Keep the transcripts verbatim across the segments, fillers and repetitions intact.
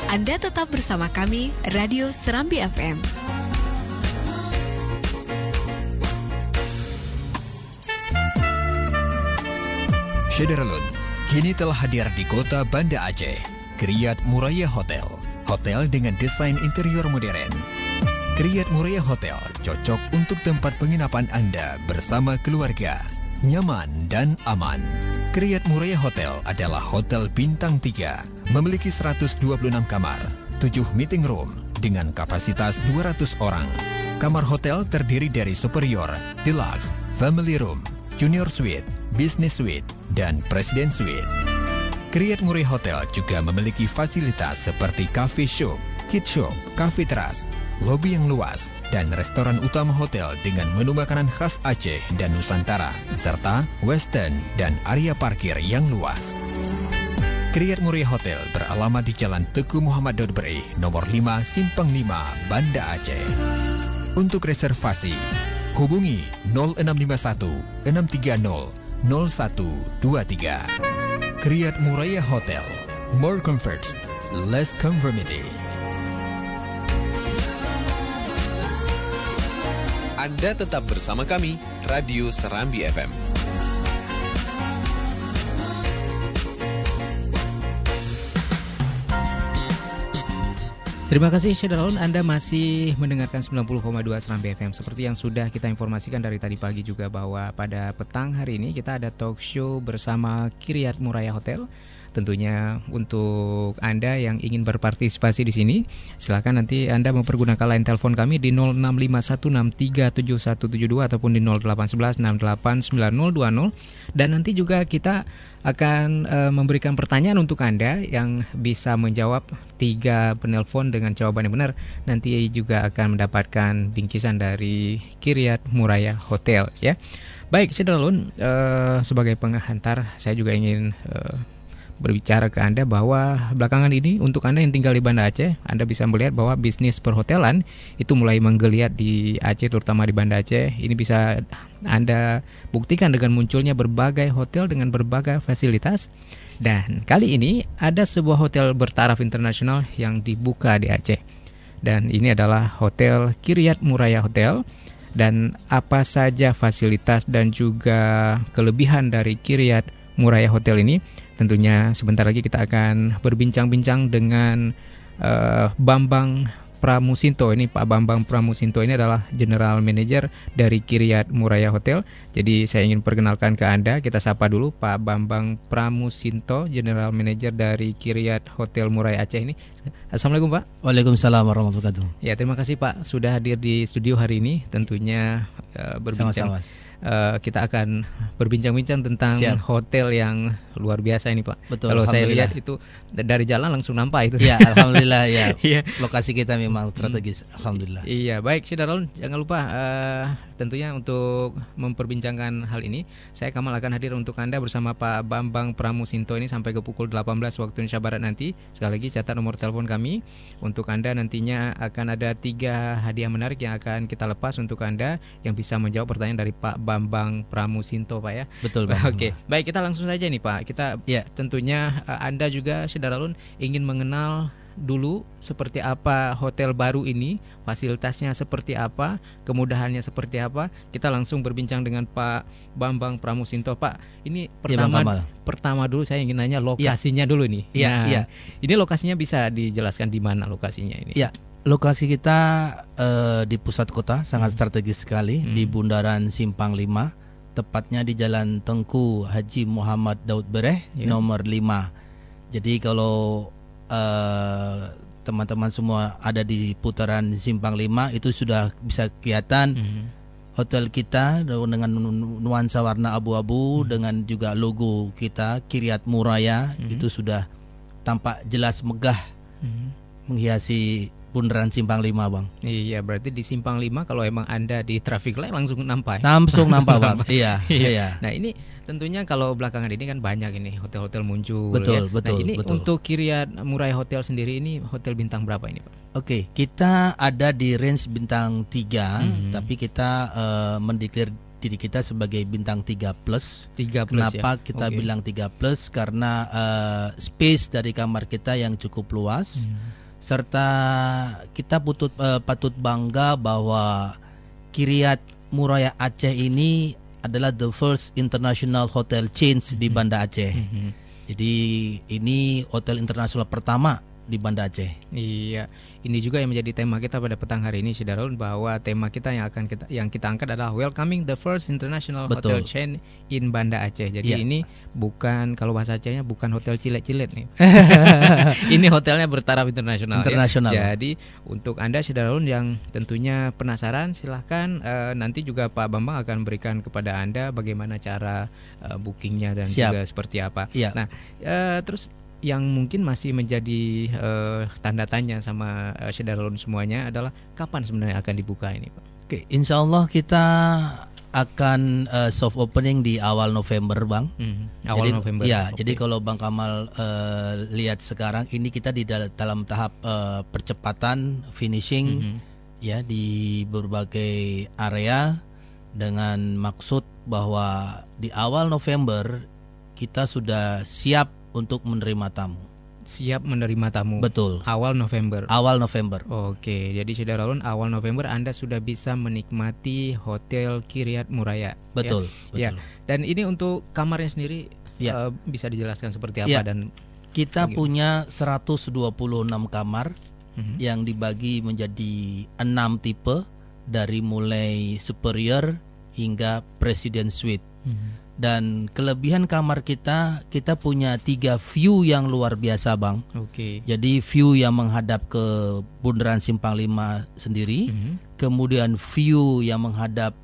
Anda tetap bersama kami, Radio Serambi F M. Syederalun, kini telah hadir di kota Banda Aceh, Kriyat Muraya Hotel. Hotel dengan desain interior modern. Kriyat Muraya Hotel cocok untuk tempat penginapan Anda bersama keluarga. Nyaman dan aman. Kriyat Muraya Hotel adalah hotel bintang tiga, memiliki seratus dua puluh enam kamar, tujuh meeting room dengan kapasitas dua ratus orang. Kamar hotel terdiri dari superior, deluxe, family room, junior suite, business suite, dan presiden suite. Kriyat Muraya Hotel juga memiliki fasilitas seperti cafe shop, kid shop, cafe teras, lobi yang luas, dan restoran utama hotel dengan menu makanan khas Aceh dan Nusantara, serta western dan area parkir yang luas. Kriyat Muraya Hotel beralamat di Jalan Teguh Muhammad Daud Berih, nomor lima, Simpang lima, Banda Aceh. Untuk reservasi, hubungi nol enam lima satu enam tiga nol nol satu dua tiga. Kriyat Muraya Hotel, more comfort, less conformity. Anda tetap bersama kami, Radio Serambi F M. Terima kasih Syederalun, Anda masih mendengarkan sembilan puluh koma dua Serambi F M. Seperti yang sudah kita informasikan dari tadi pagi juga bahwa pada petang hari ini kita ada talk show bersama Kriyat Muraya Hotel. Tentunya untuk Anda yang ingin berpartisipasi di sini, silakan nanti Anda mempergunakan line telepon kami di nol enam lima satu enam tiga tujuh satu tujuh dua ataupun di nol delapan satu satu enam delapan sembilan nol dua nol. Dan nanti juga kita akan e, memberikan pertanyaan untuk Anda yang bisa menjawab tiga penelpon dengan jawaban yang benar. Nanti juga akan mendapatkan bingkisan dari Kriyat Muraya Hotel, ya. Baik, Syederalun, e, sebagai penghantar saya juga ingin e, berbicara ke Anda bahwa belakangan ini untuk Anda yang tinggal di Banda Aceh, Anda bisa melihat bahwa bisnis perhotelan itu mulai menggeliat di Aceh, terutama di Banda Aceh. Ini bisa Anda buktikan dengan munculnya berbagai hotel dengan berbagai fasilitas. Dan kali ini ada sebuah hotel bertaraf internasional yang dibuka di Aceh. Dan ini adalah Hotel Kriyat Muraya Hotel. Dan apa saja fasilitas dan juga kelebihan dari Kriyat Muraya Hotel ini, tentunya sebentar lagi kita akan berbincang-bincang dengan uh, Bambang Pramusinto. Ini Pak Bambang Pramusinto ini adalah General Manager dari Kriyat Muraya Hotel. Jadi saya ingin perkenalkan ke Anda, kita sapa dulu Pak Bambang Pramusinto, General Manager dari Kriyat Hotel Muraya Aceh ini. Assalamualaikum Pak. Waalaikumsalam warahmatullahi wabarakatuh. Ya, terima kasih Pak sudah hadir di studio hari ini. Tentunya uh, berbincang. Sama-sama. Uh, kita akan berbincang-bincang tentang Siap. hotel yang luar biasa ini Pak. Betul. Kalau saya lihat itu dari jalan langsung nampak itu. Ya, alhamdulillah ya. Iya. Lokasi kita memang strategis, hmm. alhamdulillah. Iya, baik Syederalun, jangan lupa uh, tentunya untuk memperbincangkan hal ini, saya Kamal akan hadir untuk Anda bersama Pak Bambang Pramusinto ini sampai ke pukul delapan belas waktu Indonesia Barat nanti. Sekali lagi catat nomor telepon kami untuk Anda. Nantinya akan ada tiga hadiah menarik yang akan kita lepas untuk Anda yang bisa menjawab pertanyaan dari Pak Bambang Pramusinto Pak ya. Betul Pak. Oke, baik kita langsung saja nih Pak. Kita ya. tentunya uh, Anda juga Syederalun ingin mengenal dulu seperti apa hotel baru ini, fasilitasnya seperti apa, kemudahannya seperti apa. Kita langsung berbincang dengan Pak Bambang Pramusinto. Pak, ini pertama ya, pertama dulu saya ingin nanya lokasinya ya. dulu nih. Iya, nah, ya. Ini lokasinya bisa dijelaskan di mana lokasinya ini? Iya, lokasi kita uh, di pusat kota, sangat hmm. strategis sekali hmm. di bundaran Simpang lima, tepatnya di Jalan Tengku Haji Muhammad Daud Berih ya. nomor lima. Jadi kalau Uh, teman-teman semua ada di putaran Simpang lima itu sudah bisa kelihatan mm-hmm. hotel kita dengan nuansa warna abu-abu mm-hmm. dengan juga logo kita Kriyat Muraya mm-hmm. itu sudah tampak jelas megah mm-hmm. menghiasi bundaran Simpang lima Bang. Iya, berarti di Simpang lima kalau emang Anda di traffic light langsung nampak. Langsung nampak Bang. Iya, iya. Nah, ini tentunya kalau belakangan ini kan banyak ini hotel-hotel muncul. Betul, ya. betul. Nah, ini betul. untuk Kriyat Muraya Hotel sendiri ini hotel bintang berapa ini Pak? Oke, kita ada di range bintang tiga, mm-hmm. tapi kita uh, mendeklar diri kita sebagai bintang tiga plus. tiga plus. Kenapa ya? kita okay. bilang tiga plus? Karena uh, space dari kamar kita yang cukup luas, hmm. serta kita putut, uh, patut bangga bahwa Kiryat Muraya Aceh ini adalah the first international hotel chains hmm. di Banda Aceh. Hmm. Jadi ini hotel internasional pertama di Banda Aceh. Iya, ini juga yang menjadi tema kita pada petang hari ini, Syederalun, bahwa tema kita yang akan kita yang kita angkat adalah welcoming the first international Betul. hotel chain in Banda Aceh. Jadi yeah. ini bukan, kalau bahasa Acehnya bukan hotel cilet-cilet nih. Ini hotelnya bertaraf internasional. Internasional. Ya. Jadi untuk Anda, Syederalun, yang tentunya penasaran, silahkan uh, nanti juga Pak Bambang akan berikan kepada Anda bagaimana cara uh, bookingnya dan Siap. juga seperti apa. Yeah. Nah, uh, terus yang mungkin masih menjadi uh, tanda tanya sama uh, Syederalun semuanya adalah kapan sebenarnya akan dibuka ini, Pak? Oke, insya Allah kita akan uh, soft opening di awal November, Bang. Hmm, awal jadi, November. Ya, okay. jadi kalau Bang Kamal uh, lihat sekarang ini kita di dal- dalam tahap uh, percepatan finishing, mm-hmm. ya, di berbagai area dengan maksud bahwa di awal November kita sudah siap untuk menerima tamu. Siap menerima tamu. Betul. Awal November. Awal November. Oke, jadi Syederalun, awal November Anda sudah bisa menikmati Hotel Kiryat Muraya. Betul. Ya. betul. Ya. Dan ini untuk kamarnya sendiri, ya. uh, bisa dijelaskan seperti apa? Ya. Dan kita bagaimana? punya seratus dua puluh enam kamar mm-hmm. yang dibagi menjadi enam tipe, dari mulai superior hingga President Suite. Mm-hmm. Dan kelebihan kamar kita, kita punya tiga view yang luar biasa, Bang. Oke. Okay. Jadi view yang menghadap ke Bundaran Simpang lima sendiri, mm-hmm. kemudian view yang menghadap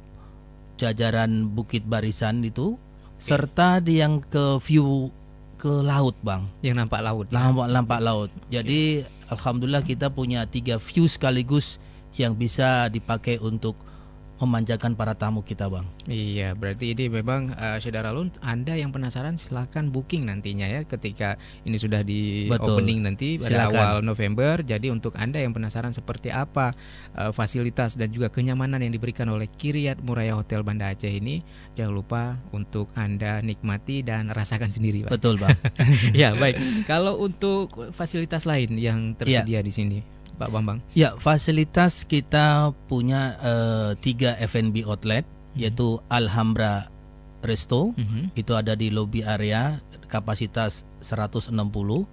jajaran Bukit Barisan itu, okay. serta di yang ke view ke laut, Bang. Yang nampak laut. Nampak nampak laut. Jadi okay. alhamdulillah kita punya tiga view sekaligus yang bisa dipakai untuk memanjakan para tamu kita, Bang. Iya, berarti ini memang uh, Syederalun, Anda yang penasaran silahkan booking nantinya ya, ketika ini sudah di Betul. opening nanti pada Silakan. awal November. Jadi untuk Anda yang penasaran seperti apa uh, fasilitas dan juga kenyamanan yang diberikan oleh Kiryat Muraya Hotel Banda Aceh ini, jangan lupa untuk Anda nikmati dan rasakan sendiri, Pak. Betul, Bang. Ya, baik. Kalau untuk fasilitas lain yang tersedia ya. di sini, Pak Bambang? Ya, fasilitas kita punya uh, tiga F and B outlet, mm-hmm. yaitu Alhambra Resto, mm-hmm. itu ada di lobby area, kapasitas seratus enam puluh,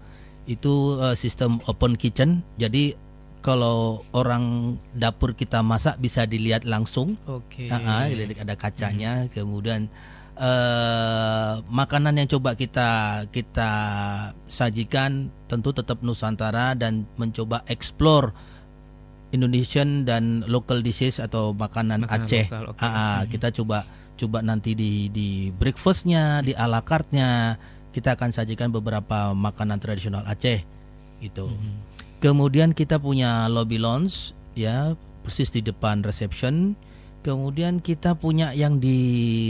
itu uh, sistem open kitchen, jadi kalau orang dapur kita masak bisa dilihat langsung, Oke. Okay. Uh-huh, ada kacanya, mm-hmm. kemudian uh, makanan yang coba kita kita sajikan tentu tetap Nusantara dan mencoba explore Indonesian dan local dishes atau makanan, makanan Aceh. Lokal, okay. uh, kita coba coba nanti di di breakfastnya, di ala carte-nya kita akan sajikan beberapa makanan tradisional Aceh gitu. Mm-hmm. Kemudian kita punya lobby lounge ya, persis di depan reception. Kemudian kita punya yang di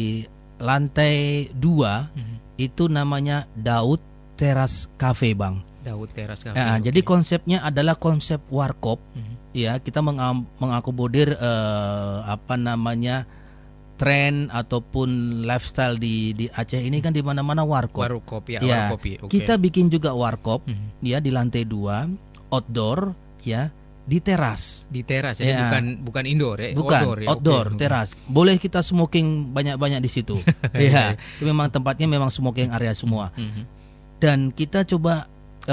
lantai dua, mm-hmm. itu namanya Daud Teras Cafe, Bang. Daud Teras Cafe. Nah, okay. Jadi konsepnya adalah konsep warkop, mm-hmm. ya, kita mengam- mengakomodir uh, apa namanya tren ataupun lifestyle di di Aceh ini kan di mana-mana warkop. Warkop ya, ya warkop. Okay. Kita bikin juga warkop, mm-hmm. ya, di lantai dua, outdoor, ya, di teras. Di teras ya, bukan bukan indoor ya, bukan outdoor, ya? outdoor, okay. teras. Boleh kita smoking banyak-banyak di situ. Ya, memang tempatnya memang smoking area semua. Mm-hmm. Dan kita coba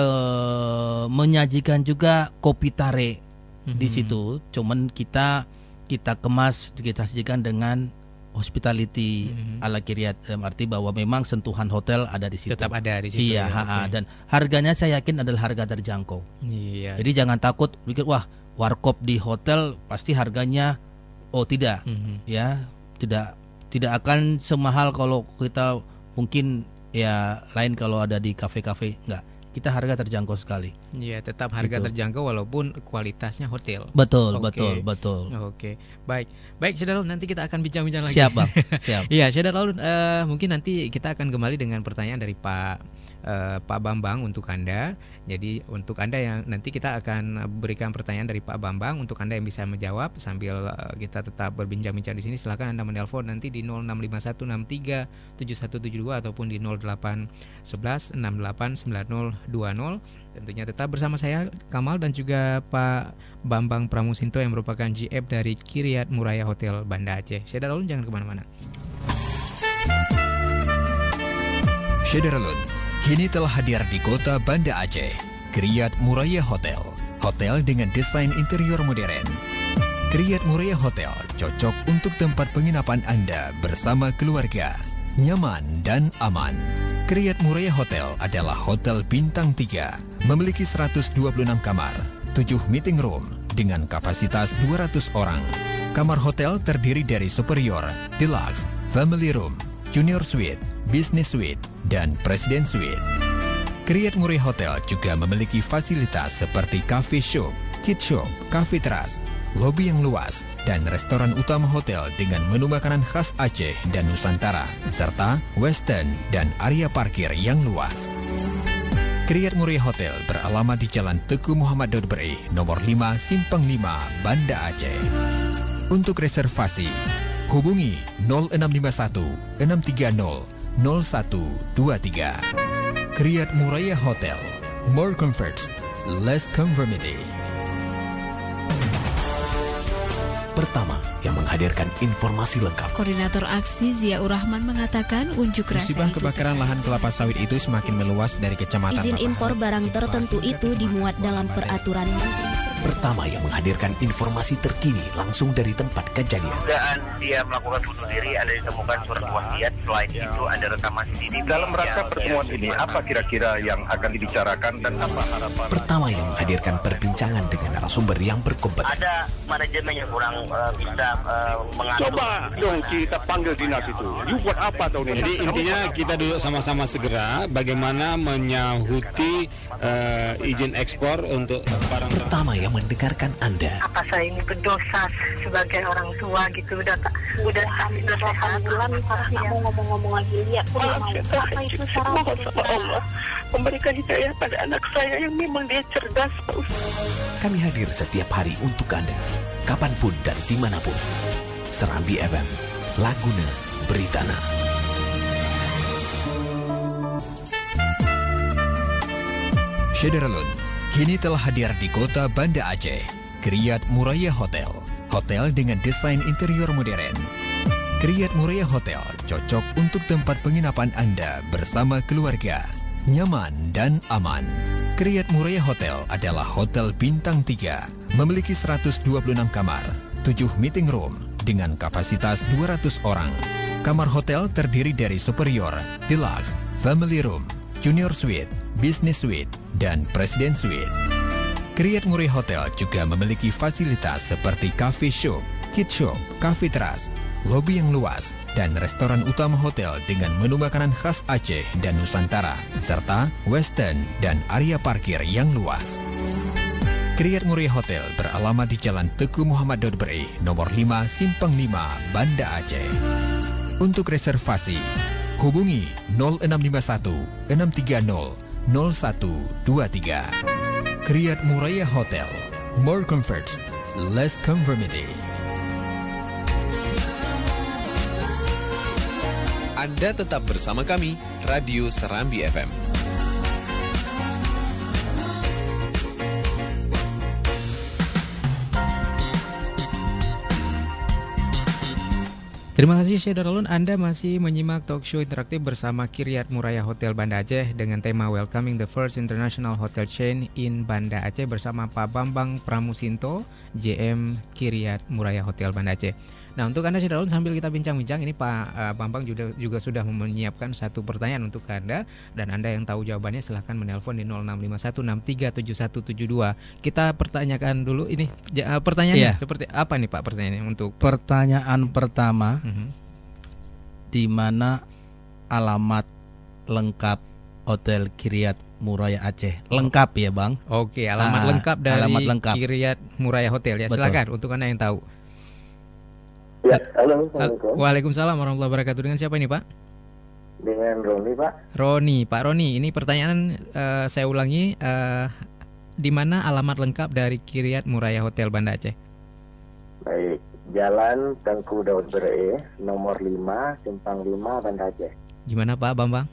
uh, menyajikan juga kopi tare mm-hmm. di situ. Cuman kita kita kemas, kita sajikan dengan hospitality mm-hmm. ala Kiryat, dalam arti bahwa memang sentuhan hotel ada di situ. Tetap ada di situ. Iya, ya, okay. okay. Dan harganya saya yakin adalah harga terjangkau. Iya. Jadi jangan takut pikir wah warkop di hotel pasti harganya, oh tidak, mm-hmm. ya tidak tidak akan semahal kalau kita mungkin ya lain kalau ada di kafe-kafe, enggak. Kita harga terjangkau sekali. Iya, tetap harga gitu. Terjangkau walaupun kualitasnya hotel. Betul, okay. betul, betul. Oke, okay. baik, baik, Syederalun, nanti kita akan bincang-bincang lagi. Siap, Bang. Siap. Iya, Syederalun, uh, mungkin nanti kita akan kembali dengan pertanyaan dari Pak uh, Pak Bambang untuk Anda. Jadi untuk Anda yang nanti kita akan berikan pertanyaan dari Pak Bambang, untuk Anda yang bisa menjawab sambil uh, kita tetap berbincang-bincang di sini, silakan Anda menelpon nanti di nol enam lima satu enam tiga tujuh satu tujuh dua ataupun di nol delapan satu satu enam delapan sembilan nol dua nol. Tentunya tetap bersama saya Kamal dan juga Pak Bambang Pramusinto yang merupakan G F dari Kiryat Muraya Hotel Banda Aceh. Syederalun, jangan kemana-mana. Syederalun kini telah hadir di kota Banda Aceh. Kiryat Muraya Hotel, hotel dengan desain interior modern. Kiryat Muraya Hotel cocok untuk tempat penginapan Anda bersama keluarga, nyaman dan aman. Kiryat Muraya Hotel adalah hotel bintang tiga, memiliki seratus dua puluh enam kamar, tujuh meeting room dengan kapasitas dua ratus orang. Kamar hotel terdiri dari superior, deluxe, family room, junior suite, business suite, dan presiden suite. Kiryat Muraya Hotel juga memiliki fasilitas seperti cafe shop, kid shop, cafe teras, lobi yang luas, dan restoran utama hotel dengan menu makanan khas Aceh dan Nusantara, serta western dan area parkir yang luas. Kiryat Muraya Hotel beralamat di Jalan Teguh Muhammad Daud Bereh, nomor lima, Simpang lima, Banda Aceh. Untuk reservasi, hubungi nol enam lima satu enam tiga nol nol satu dua tiga. Kiryat Muraya Hotel, more comfort, less conformity. Pertama yang menghadirkan informasi lengkap. Koordinator aksi Ziaur Rahman mengatakan unjuk rasa musibah kebakaran lahan kelapa sawit itu semakin meluas dari kecamatan. Izin impor barang tertentu itu dimuat dalam peraturan menteri. Pertama yang menghadirkan informasi terkini langsung dari tempat kejadian. Dugaan dia melakukan bunuh diri, ada ditemukan surat wasiat. Selain itu ada rekaman C C T V. Dalam rangka pertemuan ini, apa kira-kira yang akan dibicarakan dan apa harapan? Pertama yang menghadirkan perbincangan dengan narasumber yang berkompeten. Ada manajemen yang kurang uh, bisa uh, mengatur. Coba dong kita panggil dinas itu. You buat apa tahun ini? Jadi intinya kita duduk sama-sama segera bagaimana menyahuti uh, izin ekspor untuk barang. Pertama yang mendengarkan Anda. Apa saya ini berdosa sebagai orang tua gitu, udah tak udah sudah alhamdulillah Farah nggak mau ngomong-ngomong lagi, lihat apa itu Farah sama Allah memberikan hidayah pada anak saya yang memang dia cerdas, Pak Ustaz. Kami hadir setiap hari untuk Anda, kapanpun dan dimanapun. Serambi F M, Laguna, Beritana. Syederalun kini telah hadir di kota Banda Aceh. Kiryat Muraya Hotel, hotel dengan desain interior modern. Kiryat Muraya Hotel cocok untuk tempat penginapan Anda bersama keluarga, nyaman dan aman. Kiryat Muraya Hotel adalah hotel bintang tiga, memiliki seratus dua puluh enam kamar, tujuh meeting room dengan kapasitas dua ratus orang. Kamar hotel terdiri dari superior, deluxe, family room, junior suite, business suite, dan presiden suite. Kiryat Muraya Hotel juga memiliki fasilitas seperti cafe shop, kid shop, cafe teras, lobi yang luas, dan restoran utama hotel dengan menu makanan khas Aceh dan Nusantara, serta western dan area parkir yang luas. Kiryat Muraya Hotel beralamat di Jalan Teguh Muhammad Daud Bereh, nomor lima, Simpang lima, Banda Aceh. Untuk reservasi, hubungi nol enam lima satu enam tiga nol nol satu dua tiga. Kiryat Muraya Hotel, more comfort, less conformity. Anda tetap bersama kami, Radio Serambi F M. Terima kasih Syederalun, Anda masih menyimak talk show interaktif bersama Kiryat Muraya Hotel Banda Aceh dengan tema Welcoming the First International Hotel Chain in Banda Aceh bersama Pak Bambang Pramusinto, J M Kiryat Muraya Hotel Banda Aceh. Nah, untuk Anda Syederalun, sambil kita bincang-bincang ini Pak uh, Bambang juga, juga sudah menyiapkan satu pertanyaan untuk Anda, dan Anda yang tahu jawabannya silahkan menelpon di nol enam lima satu enam tiga tujuh satu tujuh dua. Kita pertanyakan dulu ini uh, pertanyaannya, yeah. Seperti apa nih Pak pertanyaannya untuk pertanyaan pertama, uh-huh. di mana alamat lengkap Hotel Kiryat Muraya Aceh? Lengkap ya Bang? Oke, alamat ah, lengkap dari alamat lengkap. Kiryat Muraya Hotel ya. Betul. Silakan untuk Anda yang tahu. Ya, halo, Assalamualaikum. Waalaikumsalam warahmatullahi wabarakatuh. Dengan siapa ini Pak? Dengan Roni, Pak. Roni, Pak Roni, ini pertanyaan uh, saya ulangi, uh, di mana alamat lengkap dari Kiryat Muraya Hotel Banda Aceh? Baik, Jalan Tengku Daud Bere, nomor lima, Simpang lima, Banda Aceh. Gimana Pak Bambang?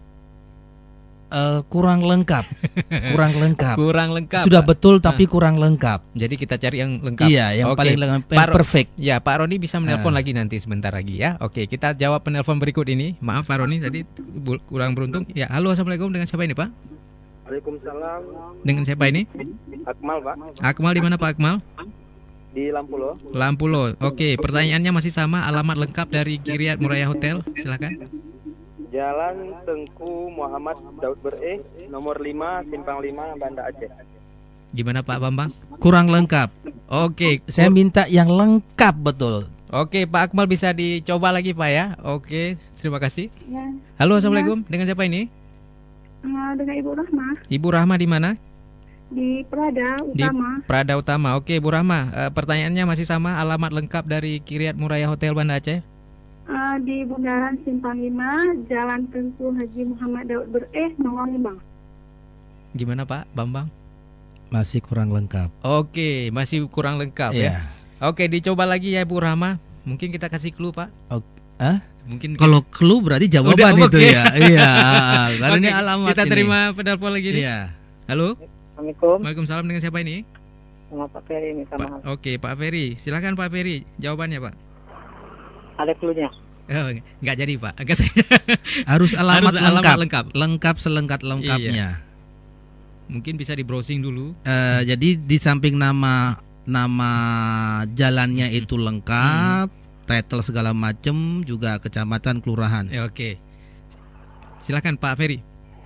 Uh, kurang lengkap, kurang lengkap, kurang lengkap. Sudah betul tapi uh. kurang lengkap. Jadi kita cari yang lengkap. Iya, yang Oke. paling lengkap, yang perfect. Ya, Pak Roni bisa menelpon uh. lagi nanti sebentar lagi ya. Oke, kita jawab penelpon berikut ini. Maaf Pak Roni tadi kurang beruntung. Ya, halo, assalamualaikum, dengan siapa ini Pak? Waalaikumsalam. Dengan siapa ini? Akmal Pak. Akmal di mana Pak Akmal? Di Lampulo. Lampulo. Oke, pertanyaannya masih sama. Alamat lengkap dari Kiryat Muraya Hotel, silakan. Jalan Tengku Muhammad Daud Bere, nomor lima, Simpang lima, Banda Aceh. Gimana Pak Bambang? Kurang lengkap. Oke, saya minta yang lengkap betul. Oke, Pak Akmal bisa dicoba lagi Pak ya. Oke, terima kasih. Ya. Halo, assalamualaikum. Dengan siapa ini? Uh, dengan Ibu Rahma. Ibu Rahma di mana? Di Prada Utama. Di Prada Utama. Oke, Bu Rahma. Uh, pertanyaannya masih sama. Alamat lengkap dari Kiryat Muraya Hotel Banda Aceh? Uh, di Bundaran Simpang lima, Jalan Tengku Haji Muhammad Daud Bere, nomor lima. Gimana Pak Bambang? Masih kurang lengkap. Oke, masih kurang lengkap yeah. ya. Oke, dicoba lagi ya Bu Rahma. Mungkin kita kasih clue Pak. Oke. Hah? Mungkin kalau clue berarti jawaban udah, itu okay. ya. Iya. Karena ini alamat. Kita ini. terima penelpon lagi nih. Iya. Halo. Assalamualaikum. Waalaikumsalam, dengan siapa ini? Sama Pak Ferry ini sama. Pa- Oke, Pak Ferry. Silakan Pak Ferry. Jawabannya Pak. Ada clue-nya. Oh, nggak jadi Pak. Agak saya. Harus alamat, Harus lengkap. alamat lengkap. Lengkap selengkap-lengkapnya. Iya. Mungkin bisa di browsing dulu. Uh, jadi di samping nama nama jalannya hmm. itu lengkap, hmm. title segala macam, juga kecamatan, kelurahan. Ya, oke. Silakan Pak Ferry.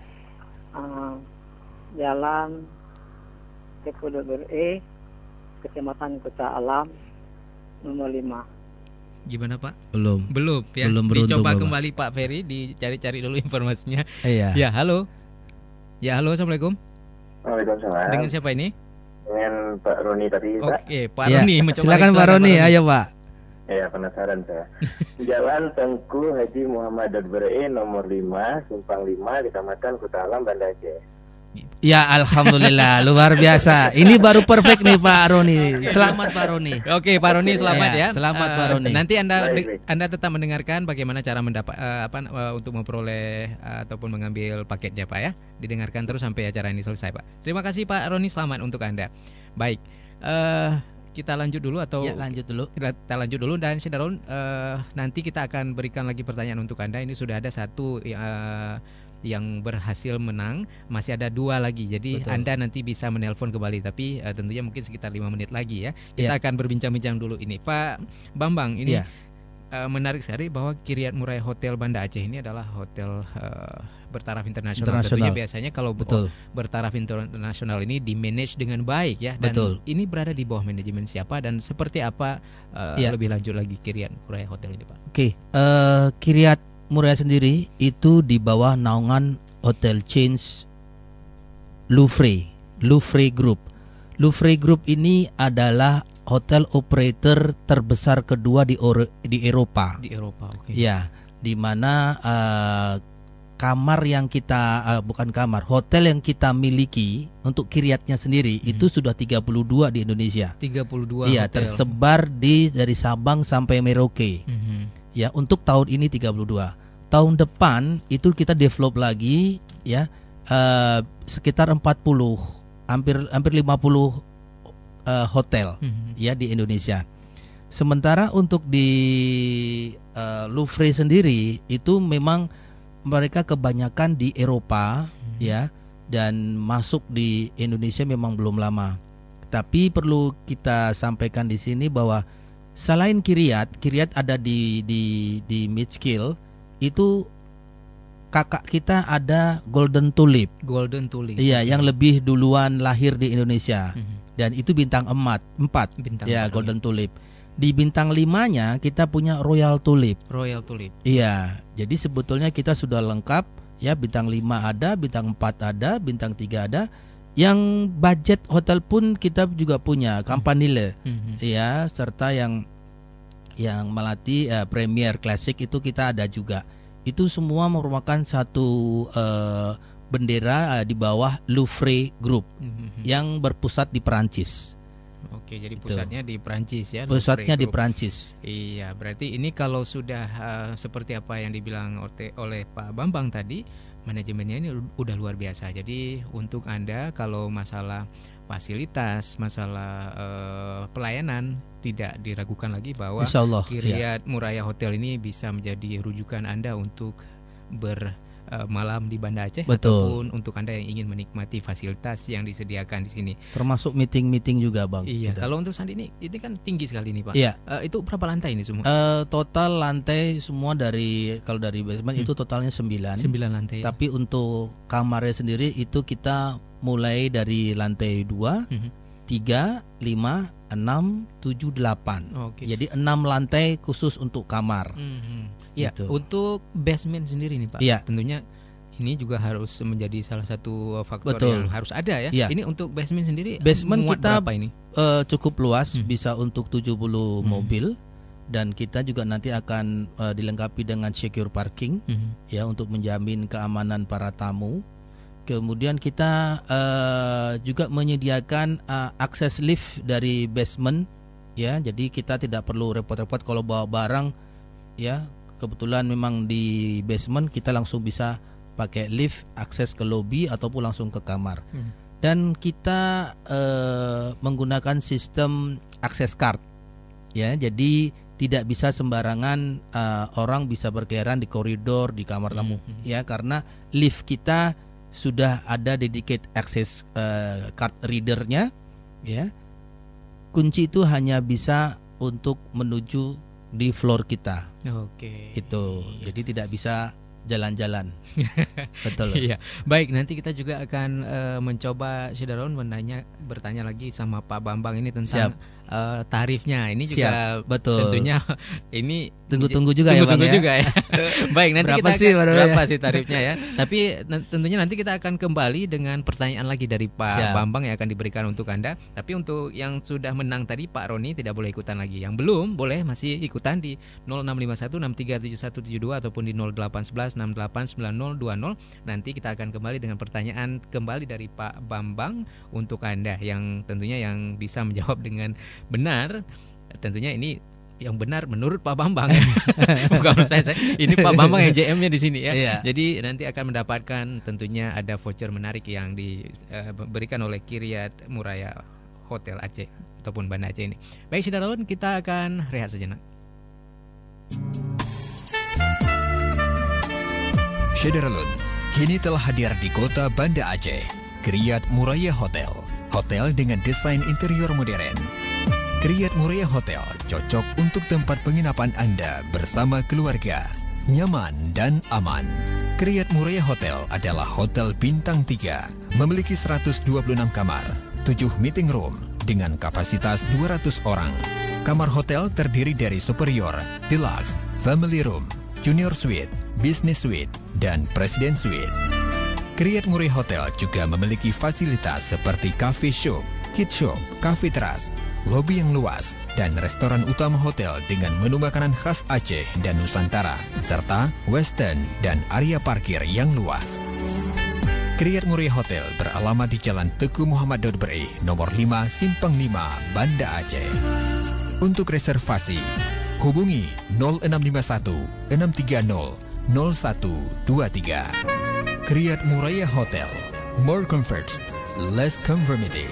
Uh, jalan Tengku Daud Bere, Kecamatan Kota Alam, nomor lima. Gimana Pak? Belum. Belum ya. Belum Dicoba Bapak. Kembali Pak Ferry, dicari-cari dulu informasinya. Iya. Ya, halo. Ya, halo, assalamualaikum. Waalaikumsalam. Dengan siapa ini? Dengan Pak Roni tadi, Pak. Oke, Pak ya. Roni mencoba. Silakan Pak Roni, ayo Pak. Ya, penasaran saya. Jalan Tengku Haji Muhammad Daud Bere, nomor lima, Simpang lima, Kecamatan Kota Alam, Banda Aceh. Ya, alhamdulillah, luar biasa. Ini baru perfect nih Pak Roni. Selamat Pak Roni. Oke, Pak Roni selamat ya. ya. Selamat uh, Pak Roni. Nanti Anda baik, baik. Anda tetap mendengarkan bagaimana cara mendapat uh, apa uh, untuk memperoleh uh, ataupun mengambil paketnya Pak ya. Didengarkan terus sampai acara ini selesai Pak. Terima kasih Pak Roni, selamat untuk Anda. Baik. Uh, kita lanjut dulu atau ya, lanjut dulu. Kita, kita lanjut dulu dan Syederun uh, nanti kita akan berikan lagi pertanyaan untuk Anda. Ini sudah ada satu uh, yang berhasil menang, masih ada dua lagi. Jadi betul. Anda nanti bisa menelpon kembali, tapi uh, tentunya mungkin sekitar lima menit lagi ya. Kita yeah. akan berbincang-bincang dulu ini. Pak Bambang, ini yeah. uh, menarik sekali bahwa Kiryat Muraya Hotel Banda Aceh ini adalah hotel uh, bertaraf internasional. internasional. Tentunya biasanya kalau betul. bertaraf internasional ini di-manage dengan baik ya. Dan betul. ini berada di bawah manajemen siapa dan seperti apa uh, yeah. lebih lanjut lagi Kiryat Muraya Hotel ini Pak? Oke, okay. uh, Kiryat Muraya sendiri itu di bawah naungan Hotel Chains Louvre, Louvre Group. Louvre Group ini adalah hotel operator terbesar kedua di Ore, di Eropa. Di Eropa, oke. Okay. Ya, di mana uh, kamar yang kita uh, bukan kamar, hotel yang kita miliki untuk Kiryatnya sendiri hmm. itu sudah tiga puluh dua di Indonesia. tiga puluh dua Iya, hotel. tersebar di dari Sabang sampai Merauke. Hmm. Ya, untuk tahun ini tiga puluh dua. Tahun depan itu kita develop lagi ya uh, sekitar empat puluh, hampir hampir lima puluh uh, hotel mm-hmm. ya di Indonesia. Sementara untuk di uh, Louvre sendiri itu memang mereka kebanyakan di Eropa mm-hmm. ya, dan masuk di Indonesia memang belum lama. Tapi perlu kita sampaikan di sini bahwa selain Kiryat, Kiryat ada di di di Midskill, itu kakak kita ada Golden Tulip. Golden Tulip. Iya, yang lebih duluan lahir di Indonesia. Mm-hmm. Dan itu bintang emat, empat. Bintang ya, empat, Golden Tulip. Di bintang limanya kita punya Royal Tulip. Royal Tulip. Iya, jadi sebetulnya kita sudah lengkap ya, bintang lima ada, bintang empat ada, bintang tiga ada. Yang budget hotel pun kita juga punya, Campanile. Mm-hmm. Ya, serta yang yang Melati uh, Premier Classic itu kita ada juga. itu semua merupakan satu uh, bendera uh, di bawah Louvre Group mm-hmm. yang berpusat di Perancis. Oke, jadi Itu. pusatnya di Perancis ya. Pusatnya Louvre di Group. Perancis. Iya, berarti ini kalau sudah uh, seperti apa yang dibilang oleh, oleh Pak Bambang tadi, manajemennya ini udah luar biasa. Jadi untuk Anda kalau masalah fasilitas, masalah uh, pelayanan tidak diragukan lagi bahwa Insyaallah, Kiryat ya. Muraya Hotel ini bisa menjadi rujukan Anda untuk ber uh, malam di Banda Aceh. Betul. Ataupun untuk Anda yang ingin menikmati fasilitas yang disediakan di sini. Termasuk meeting-meeting juga, Bang. Iya. Gitu. Kalau untuk Sandi ini, ini kan tinggi sekali nih, Pak. Iya. Uh, itu berapa lantai ini semua? Uh, total lantai semua dari kalau dari basement hmm. itu totalnya sembilan. Sembilan lantai. Tapi untuk kamarnya sendiri itu kita mulai dari lantai dua, tiga, lima, enam, tujuh, delapan. Oke. Jadi enam lantai khusus untuk kamar. Mm-hmm. Ya, gitu. Untuk basement sendiri nih, Pak. Ya. Tentunya ini juga harus menjadi salah satu faktor Betul. yang harus ada ya. Ya. Ini untuk basement sendiri. Basement muat kita berapa ini? Uh, cukup luas, hmm. bisa untuk tujuh puluh hmm. mobil. Dan kita juga nanti akan uh, dilengkapi dengan secure parking hmm. ya untuk menjamin keamanan para tamu. Kemudian kita uh, juga menyediakan uh, akses lift dari basement ya. Jadi kita tidak perlu repot-repot kalau bawa barang ya. Kebetulan memang di basement kita langsung bisa pakai lift akses ke lobi ataupun langsung ke kamar. Hmm. Dan kita uh, menggunakan sistem akses card ya. Jadi tidak bisa sembarangan uh, orang bisa berkeliaran di koridor, di kamar tamu hmm. ya, karena lift kita sudah ada dedicated access uh, card readernya ya. Kunci itu hanya bisa untuk menuju di floor kita. Oke. Itu. Iya. Jadi tidak bisa jalan-jalan. Betul. Iya. Baik, nanti kita juga akan uh, mencoba Syederalun menanya bertanya lagi sama Pak Bambang ini tentang uh, tarifnya. Ini juga Siap. Betul. Tentunya ini tunggu-tunggu juga tunggu, ya, Bang. Tunggu ya? juga ya. Baik, nanti berapa kita sih, akan, berapa, berapa ya? sih tarifnya ya. Tapi tentunya nanti kita akan kembali dengan pertanyaan lagi dari Pak Siap. Bambang yang akan diberikan untuk Anda. Tapi untuk yang sudah menang tadi Pak Roni tidak boleh ikutan lagi. Yang belum boleh masih ikutan di nol enam lima satu enam tiga tujuh satu tujuh dua ataupun di nol delapan satu satu enam delapan sembilan nol dua nol. Nanti kita akan kembali dengan pertanyaan kembali dari Pak Bambang untuk Anda yang tentunya yang bisa menjawab dengan benar. Tentunya ini yang benar menurut Pak Bambang. Bukan menurut saya, saya. Ini Pak Bambang yang J M-nya di sini ya. Iya. Jadi nanti akan mendapatkan tentunya ada voucher menarik yang diberikan oleh Kiryat Muraya Hotel Aceh ataupun Banda Aceh ini. Baik, Syederalun, kita akan rehat sejenak. Syederalun kini telah hadir di kota Banda Aceh. Kiryat Muraya Hotel, hotel dengan desain interior modern. Kiryat Muraya Hotel cocok untuk tempat penginapan Anda bersama keluarga, nyaman dan aman. Kiryat Muraya Hotel adalah hotel bintang tiga, memiliki seratus dua puluh enam kamar, tujuh meeting room dengan kapasitas dua ratus orang. Kamar hotel terdiri dari superior, deluxe, family room, junior suite, business suite, dan presiden suite. Kiryat Muraya Hotel juga memiliki fasilitas seperti cafe shop, kid shop, cafe teras, lobi yang luas, dan restoran utama hotel dengan menu makanan khas Aceh dan Nusantara, serta western dan area parkir yang luas. Kiryat Muraya Hotel beralamat di Jalan Teguh Muhammad Daud Bereh, nomor lima, Simpang lima, Banda Aceh. Untuk reservasi, hubungi nol enam lima satu enam tiga nol nol satu dua tiga. Kiryat Muraya Hotel, more comfort, less conformity.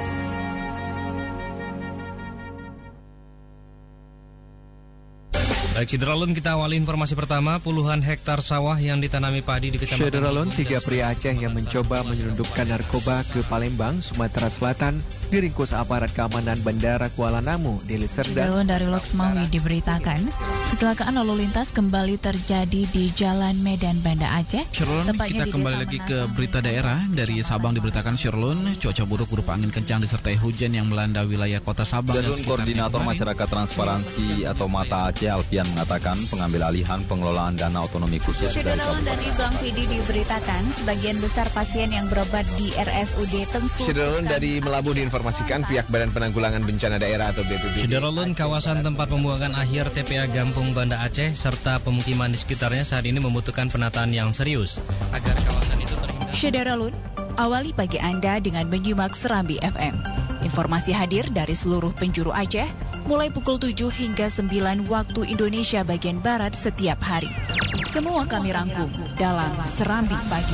Baik, Syederalun, kita awali informasi pertama. Puluhan hektar sawah yang ditanami padi di kecamatan Syederalun, tiga pria Aceh yang mencoba menyelundupkan narkoba ke Palembang, Sumatera Selatan diringkus aparat keamanan Bandara Kuala Namu, Deli Serdang. Syederalun, dari Loksmawi diberitakan kecelakaan lalu lintas kembali terjadi di Jalan Medan Banda Aceh. Syederalun, kita kembali lagi ke berita daerah. Dari Sabang diberitakan, Syederalun, cuaca buruk berupa angin kencang disertai hujan yang melanda wilayah kota Sabang. Syederalun, Koordinator Masyarakat Transparansi atau Mata Aceh Alfian mengatakan pengambil alihan pengelolaan dana otonomi khusus dari Syederalun dari Blang Vidi diberitakan sebagian besar pasien yang berobat di R S U D Tengku. Syederalun dari Melabu diinformasikan pihak Badan Penanggulangan Bencana Daerah atau B P B D. Syederalun kawasan tempat pembuangan akhir T P A Gampung Banda Aceh serta pemukiman di sekitarnya saat ini membutuhkan penataan yang serius agar kawasan itu terhindar. Syederalun, awali pagi Anda dengan menyimak Serambi F M. Informasi hadir dari seluruh penjuru Aceh, mulai pukul tujuh hingga sembilan waktu Indonesia bagian Barat setiap hari. Semua kami rangkum dalam Serambi Pagi.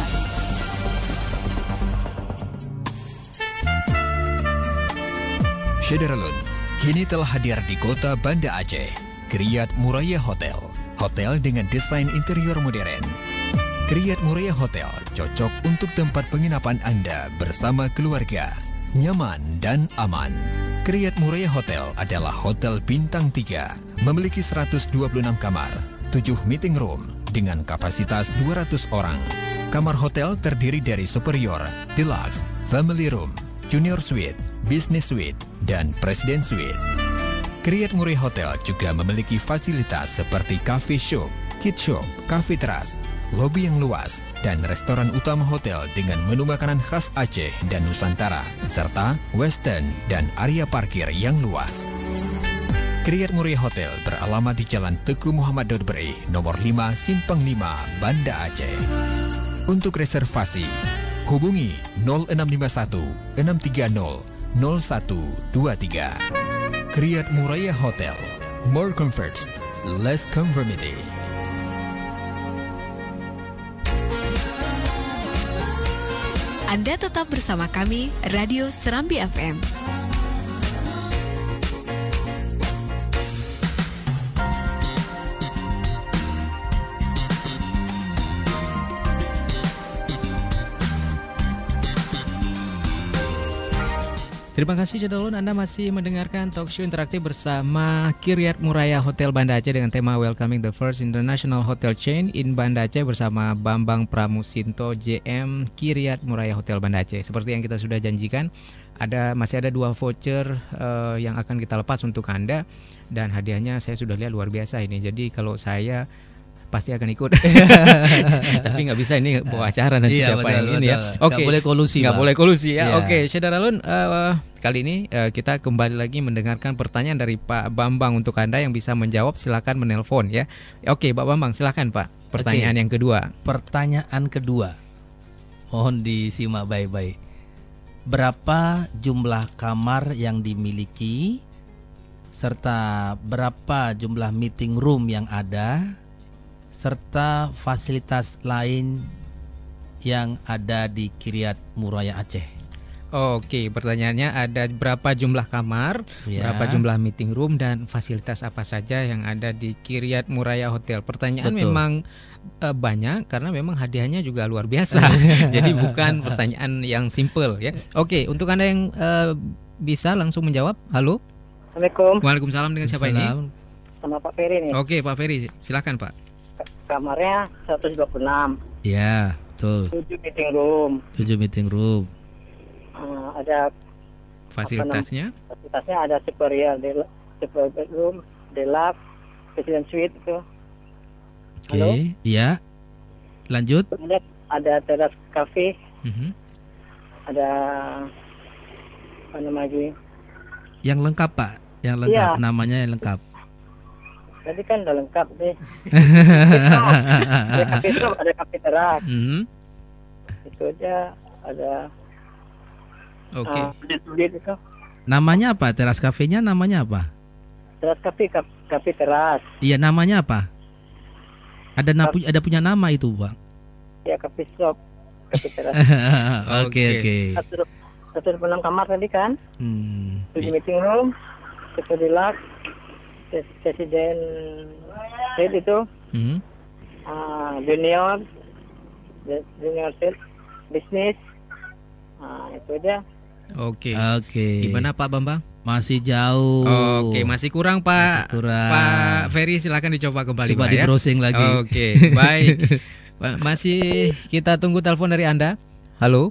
Syederalun kini telah hadir di kota Banda Aceh. Kriyat Muraya Hotel, hotel dengan desain interior modern. Kriyat Muraya Hotel cocok untuk tempat penginapan Anda bersama keluarga. Nyaman dan aman. Kriyat Muraya Hotel adalah hotel bintang tiga, memiliki seratus dua puluh enam kamar, tujuh meeting room dengan kapasitas dua ratus orang. Kamar hotel terdiri dari superior, deluxe, family room, junior suite, business suite, dan presiden suite. Kriyat Muraya Hotel juga memiliki fasilitas seperti cafe shop, kid shop, cafe teras, lobi yang luas, dan restoran utama hotel dengan menu makanan khas Aceh dan Nusantara, serta western dan area parkir yang luas. Kriyat Muraya Hotel beralamat di Jalan Teguh Muhammad Daud Bereh, nomor lima, Simpang lima, Banda Aceh. Untuk reservasi, hubungi nol enam lima satu enam tiga nol nol satu dua tiga. Kriyat Muraya Hotel, more comfort, less conformity. Anda tetap bersama kami, Radio Serambi F M. Terima kasih Syederalun, Anda masih mendengarkan talk show interaktif bersama Kriyat Muraya Hotel Banda Aceh dengan tema Welcoming the First International Hotel Chain in Banda Aceh bersama Bambang Pramusinto J M Kriyat Muraya Hotel Banda Aceh. Seperti yang kita sudah janjikan, ada masih ada dua voucher uh, yang akan kita lepas untuk Anda, dan hadiahnya saya sudah lihat luar biasa ini. Jadi kalau saya pasti akan ikut. Tapi nggak bisa, ini bawa acara nanti iya, siapa betul, yang betul. Ini ya. Oke. Okay. Nggak boleh kolusi. Nggak boleh kolusi ya. Yeah. Oke, okay. Syederalun, uh, kali ini uh, kita kembali lagi mendengarkan pertanyaan dari Pak Bambang untuk Anda yang bisa menjawab. Silakan menelpon ya. Oke, okay, Pak Bambang, silakan Pak. Pertanyaan okay. yang kedua. Pertanyaan kedua. Mohon disimak baik-baik. Berapa jumlah kamar yang dimiliki serta berapa jumlah meeting room yang ada, serta fasilitas lain yang ada di Kriyat Muraya Aceh? Oke, pertanyaannya ada berapa jumlah kamar, ya. berapa jumlah meeting room, dan fasilitas apa saja yang ada di Kriyat Muraya Hotel. Pertanyaan Betul. memang uh, banyak karena memang hadiahnya juga luar biasa. Jadi bukan pertanyaan yang simple ya. Oke, untuk Anda yang uh, bisa langsung menjawab. Halo. Assalamualaikum. Waalaikumsalam, dengan siapa ini? Sama Pak Ferry nih. Oke, Pak Ferry, silakan Pak. Kamarnya seratus dua puluh enam. Ya, betul. tujuh meeting room. tujuh meeting room. Uh, ada fasilitasnya? Apa, fasilitasnya ada superior, super bedroom, deluxe, president suite itu. Oke, okay. Ya. Lanjut. Ada, ada teras cafe. Mm-hmm. Ada apa namanya? Yang lengkap Pak, yang lengkap, ya. Namanya yang lengkap. Tadi kan udah lengkap deh. Ada kafe shop, ada kafe teras. Mm-hmm. Itu aja ada. Oke. Okay. Uh, itu. Namanya apa? Teras kafenya namanya apa? Teras kafe, kafe teras. Iya, namanya apa? Ada napu, ada punya nama itu, Bang? Ya, kafe shop, kafe teras. Oke, oke. seratus dua puluh enam kamar tadi kan? Hmm. tujuh meeting room, super deluxe, presiden suite itu. Hmm. Uh, junior, junior suite, bisnis. Nah, itu aja. Oke. Oke. Gimana Pak Bambang? Masih jauh. Oke, masih kurang Pak. Masih kurang. Pak Ferry, silakan dicoba kembali Coba Pak, di ya. browsing lagi. Oke, baik. Masih kita tunggu telepon dari Anda. Halo.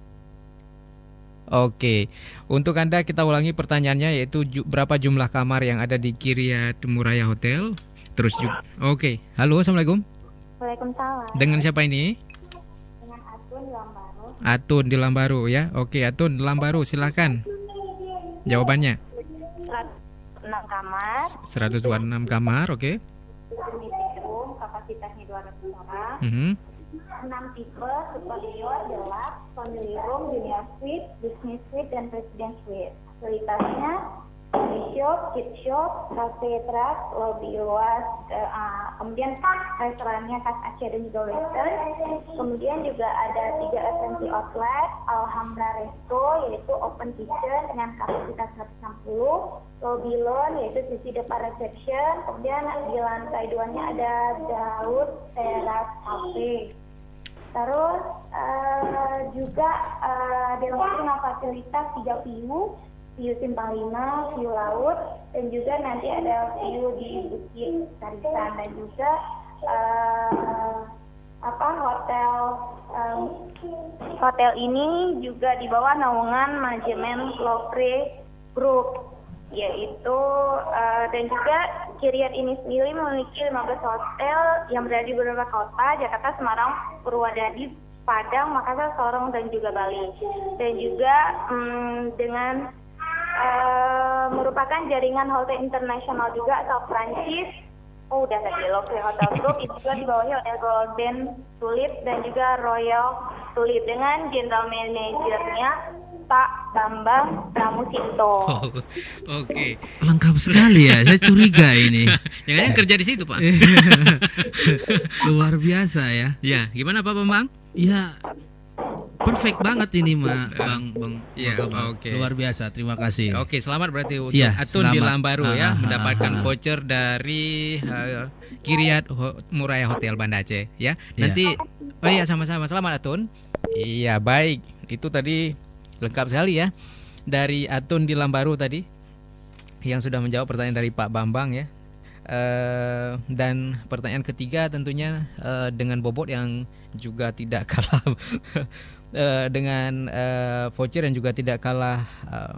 Oke, untuk Anda kita ulangi pertanyaannya, yaitu ju- berapa jumlah kamar yang ada di Kriyat Muraya Hotel? Terus juga. Oke, halo, assalamualaikum. Waalaikumsalam. Dengan siapa ini? Dengan Atun di Lambaru. Atun di Lambaru ya. Oke, Atun di Lambaru, silakan. Jawabannya. enam kamar. seratus dua puluh enam kamar, oke. Meeting room, kapasitasnya dua ratus orang. Mm-hmm. enam tipe, superior, deluxe, family room, junior suite, business suite, dan president suite. Fasilitasnya coffee shop, kid shop, cafe teras, lobby luas, uh, kemudian restorannya khas Aceh dan juga Western. Kemudian juga ada tiga esensi outlet, Alhambra Resto yaitu open kitchen dengan kapasitas seratus enam puluh, lobby lawn yaitu sisi depan reception, kemudian di lantai duanya ada Daud Teras Cafe. Terus uh, juga uh, dilengkapi dengan fasilitas tiga view, view Simpang lima, view laut, dan juga nanti ada view di Bukit Karisan, dan juga uh, apa hotel um, hotel ini juga di bawah naungan manajemen Lovre Group, yaitu uh, dan juga Kiryat ini sendiri memiliki lima belas hotel yang berada di beberapa kota, Jakarta, Semarang, Purwodadi, Padang, Makassar, Sorong, dan juga Bali. Dan juga um, dengan uh, merupakan jaringan hotel internasional juga asal Prancis. Oh, udah tadi Lovre Hotel Group, itu juga di bawahnya Hotel Golden Tulip dan juga Royal Tulip dengan general manajernya Pak Bambang Pramusinto. Oh, Oke. Okay. Lengkap sekali ya, saya curiga ini. Jangan kerja di situ, Pak. Luar biasa ya. Ya, gimana Pak Bambang? Ya, perfect banget ini, Ma, Bang, Bang. Ya, oke. Okay. Luar biasa, terima kasih. Oke, okay, selamat berarti untuk ya, Atun selamat. di Lambaru ya, ah, mendapatkan ah, ah. voucher dari uh, Kiryat Muraya Hotel Banda Aceh ya. Nanti, ya. Oh iya sama-sama, selamat Atun. Iya baik, itu tadi lengkap sekali ya dari Atun di Lambaru tadi yang sudah menjawab pertanyaan dari Pak Bambang ya. Uh, dan pertanyaan ketiga tentunya uh, dengan bobot yang juga tidak kalah uh, dengan uh, voucher yang juga tidak kalah uh,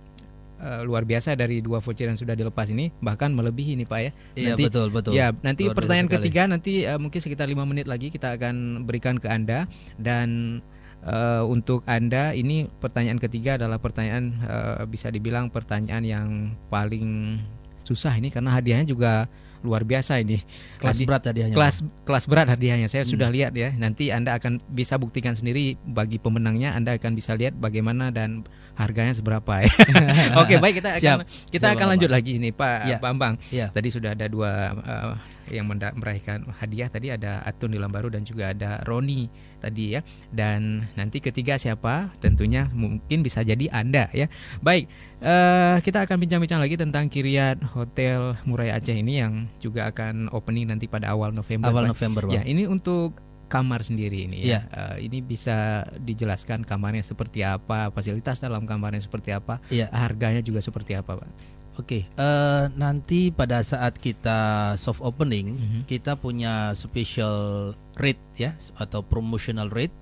uh, luar biasa dari dua voucher yang sudah dilepas ini, bahkan melebihi nih Pak ya. Iya nanti, betul betul. Ya nanti luar pertanyaan ketiga nanti uh, mungkin sekitar lima menit lagi kita akan berikan ke Anda. Dan Uh, untuk Anda ini pertanyaan ketiga adalah pertanyaan uh, bisa dibilang pertanyaan yang paling susah ini karena hadiahnya juga luar biasa ini. Kelas Hadi- berat hadiahnya. Kelas kelas berat hadiahnya. Saya hmm. sudah lihat ya. Nanti Anda akan bisa buktikan sendiri bagi pemenangnya. Anda akan bisa lihat bagaimana dan harganya seberapa ya. Oke, baik kita akan Siap. kita Siap, akan Bapak. lanjut lagi nih Pak ya. Bambang. Ya. Tadi sudah ada dua uh, yang meraihkan hadiah, tadi ada Atun di Lambaru dan juga ada Roni tadi ya. Dan nanti ketiga siapa? Tentunya mungkin bisa jadi Anda ya. Baik, uh, kita akan bincang-bincang lagi tentang Kiryat Hotel Muraya Aceh ini yang juga akan opening nanti pada awal November. Awal Pak. November, Bang. Ya, ini untuk kamar sendiri ini ya. ya. Uh, ini bisa dijelaskan kamarnya seperti apa, fasilitas dalam kamarnya seperti apa, ya. harganya juga seperti apa, Pak? Oke, okay, uh, nanti pada saat kita soft opening, mm-hmm. kita punya special rate ya atau promotional rate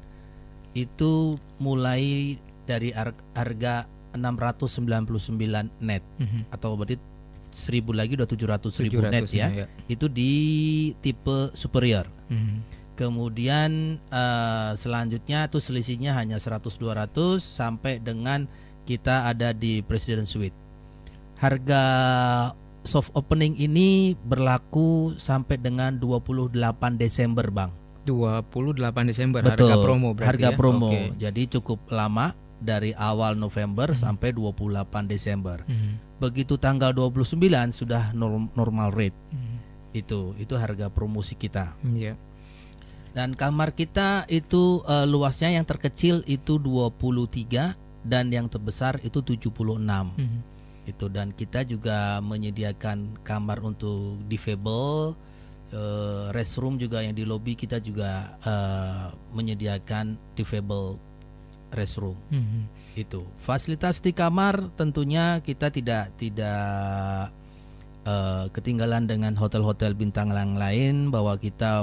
itu mulai dari harga enam ratus sembilan puluh sembilan net mm-hmm. atau berarti seribu lagi udah tujuh ratus ribu net ya. ya. Itu di tipe superior. Mm-hmm. Kemudian uh, selanjutnya tuh selisihnya hanya seratus dua ratus sampai dengan kita ada di President Suite. Harga soft opening ini berlaku sampai dengan dua puluh delapan Desember, Bang. dua puluh delapan Desember. Betul. Harga promo berarti. Harga ya? promo. Okay. Jadi cukup lama dari awal November hmm. sampai dua puluh delapan Desember. Hmm. Begitu tanggal dua puluh sembilan sudah norm- normal rate. Hmm. Itu itu harga promosi kita. Yeah. Dan kamar kita itu uh, luasnya yang terkecil itu dua puluh tiga dan yang terbesar itu tujuh puluh enam. Hmm. Itu dan kita juga menyediakan kamar untuk difabel, uh, restroom juga yang di lobi kita juga uh, menyediakan difabel restroom. Mm-hmm. Itu fasilitas di kamar tentunya kita tidak tidak uh, ketinggalan dengan hotel-hotel bintang yang lain bahwa kita